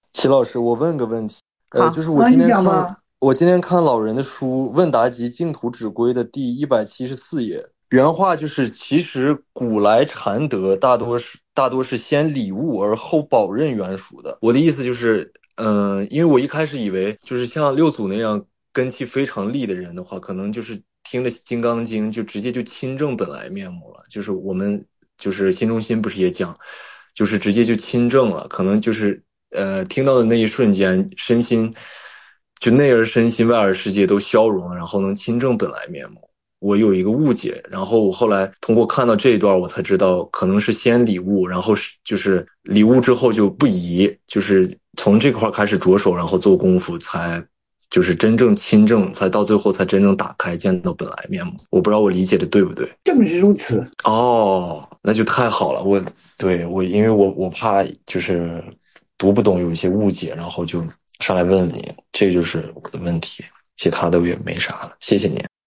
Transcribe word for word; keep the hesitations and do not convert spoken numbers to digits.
齐老师，我问个问题，呃，就好， 是我那你今天看， 讲吧。 我今天看老人的书《问答集净土指归》的第一百七十四页，原话就是：其实古来禅德大多是大多是先礼物而后宝刃原属的。我的意思就是，嗯、因为我一开始以为就是像六祖那样根气非常利的人的话，可能就是听了《金刚经》就直接就亲证本来面目了。就是我们就是心中心不是也讲，就是直接就亲证了，可能就是呃听到的那一瞬间，身心就内而身心外而世界都消融了，然后能亲证本来面目。我有一个误解，然后我后来通过看到这一段，我才知道可能是先礼物，然后是就是礼物之后就不疑，就是从这块开始着手，然后做功夫，才就是真正亲证，才到最后才真正打开，见到本来面目。我不知道我理解的对不对？ 正是如此。 哦，那就太好了。我对我，因为我我怕就是读不懂有一些误解，然后就上来问问你，这就是我的问题，其他的也没啥了。谢谢你。